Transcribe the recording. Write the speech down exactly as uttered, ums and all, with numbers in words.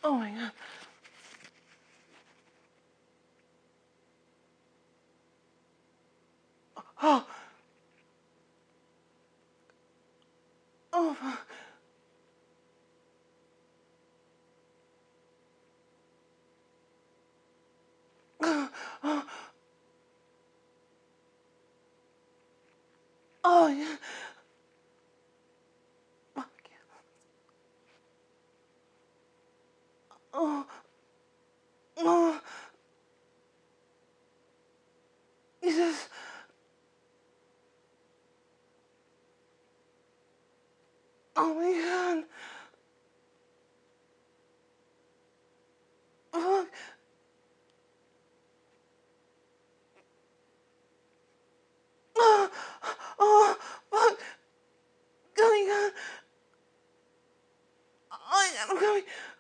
Oh my god. Oh. Oh. Oh. Oh yeah. Oh. Oh. Jesus. Oh my god. Fuck. Oh. Oh. Fuck. Oh my god. Oh my god. I'm coming.